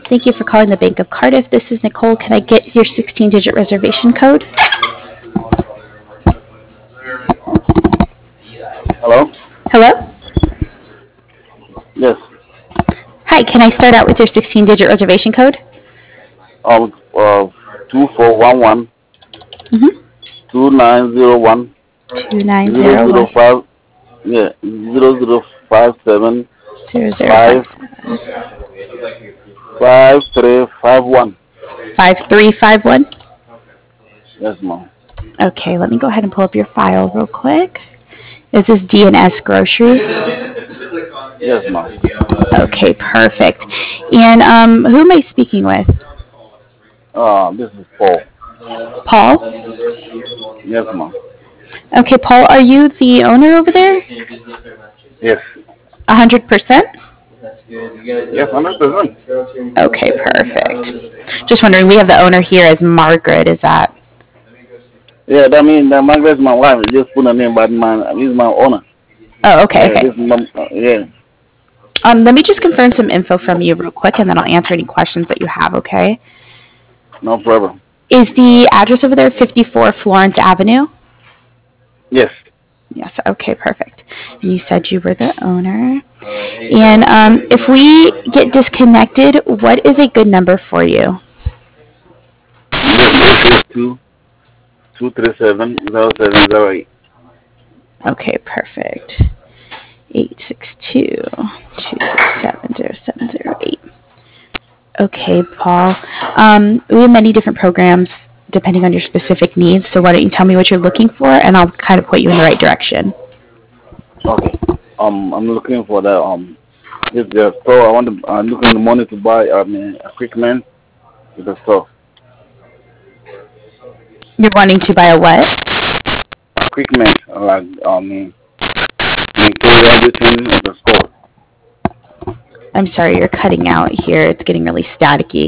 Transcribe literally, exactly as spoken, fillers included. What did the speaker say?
Thank you for calling the Bank of Cardiff. This is Nicole. Can I get your sixteen-digit reservation code? Hello? Hello? Yes. Hi, can I start out with your sixteen-digit reservation code? Um, uh, two four one one Mm-hmm. two nine zero one two nine zero zero zero one five. Yeah, zero zero five seven zero zero five five five three five one. five three five one. Yes, ma'am. Okay, let me go ahead and pull up your file real quick. Is this D and S Grocery? Yes, ma'am. Okay, perfect. And um, who am I speaking with? Uh, this is Paul. Paul? Yes, ma'am. Okay, Paul, are you the owner over there? Yes. one hundred percent? Yes, hundred percent. Okay, perfect. Just wondering, we have the owner here as Margaret. Is that? Yeah, that means that Margaret's my wife. Just put her name, but my he's my owner. Oh, okay, Yeah, okay. this is my, uh, yeah. Um, let me just confirm some info from you real quick, and then I'll answer any questions that you have, okay? No problem. Is the address over there fifty-four Florence Avenue? Yes. Yes, okay, perfect. And you said you were the owner. And um, if we get disconnected, what is a good number for you? Two two three seven zero seven zero eight. Okay, perfect. eight six two, two six seven, zero seven zero eight. Okay, Paul. Um, we have many different programs depending on your specific needs, so why don't you tell me what you're looking for, and I'll kind of point you in the right direction. Okay. Um, I'm looking for the um, this the store. I want to. I'm looking the money to buy I mean equipment to the store. You're wanting to buy a what? Equipment like I mean maintain everything at the store. I'm sorry, you're cutting out here. It's getting really staticky.